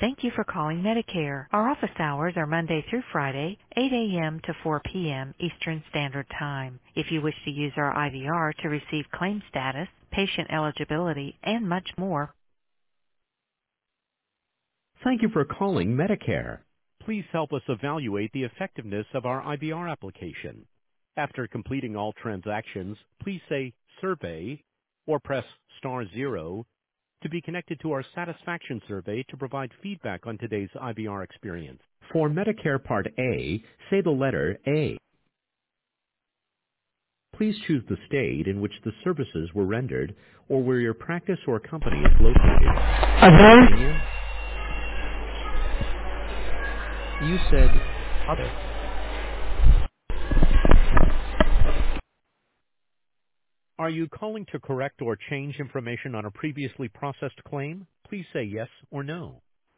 Thank you for calling Medicare. Our office hours are Monday through Friday, 8 a.m. to 4 p.m. Eastern Standard Time. If you wish to use our IVR to receive claim status, patient eligibility, and much more, thank you for calling Medicare. Please help us evaluate the effectiveness of our IVR application. After completing all transactions, please say survey or press *0 to be connected to our satisfaction survey to provide feedback on today's IVR experience. For Medicare Part A, say the letter A. Please choose the state in which the services were rendered or where your practice or company is located. Other. Pennsylvania? You said other. Are you calling to correct or change information on a previously processed claim? Please say yes or no.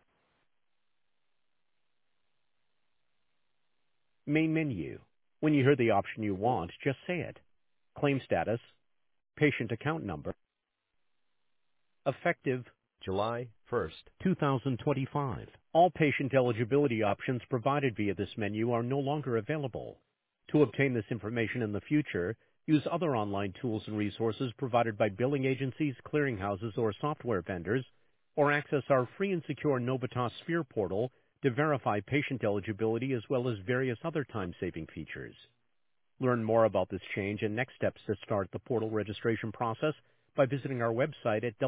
Main menu. When you hear the option you want, just say it. Claim status, patient account number, effective July 1st, 2025. All patient eligibility options provided via this menu are no longer available. To obtain this information in the future, use other online tools and resources provided by billing agencies, clearinghouses, or software vendors, or access our free and secure Novitas Sphere portal to verify patient eligibility as well as various other time-saving features. Learn more about this change and next steps to start the portal registration process by visiting our website at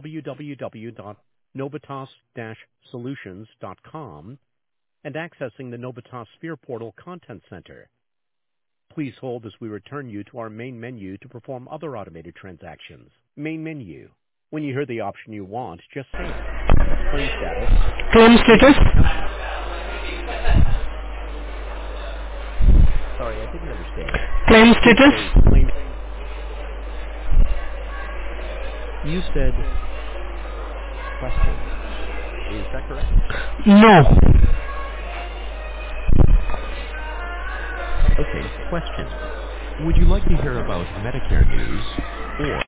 www.novitas-solutions.com and accessing the Novitas Sphere portal Content Center. Please hold as we return you to our main menu to perform other automated transactions. Main menu. When you hear the option you want, just say it. Claim status. Claim status. Patient account number. Sorry, I didn't understand. Claim Please status. say claim. You said questions. Is that correct? No. Okay, questions. Would you like to hear about Medicare news or